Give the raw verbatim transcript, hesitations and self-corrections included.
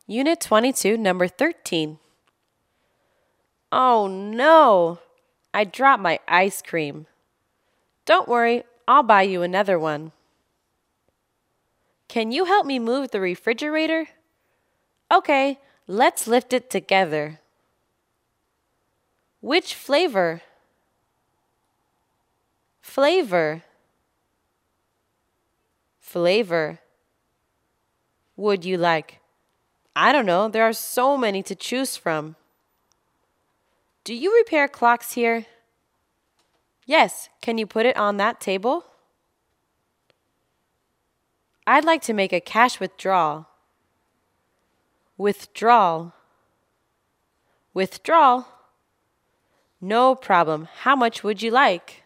Unit twenty-two, number thirteen. Oh no! I dropped my ice cream. Don't worry, I'll buy you another one. Can you help me move the refrigerator? Okay, let's lift it together. Which flavor? Flavor. Flavor. Would you like? I don't know, there are so many to choose from. Do you repair clocks here? Yes, can you put it on that table? I'd like to make a cash withdrawal. Withdrawal. Withdrawal. No problem. How much would you like?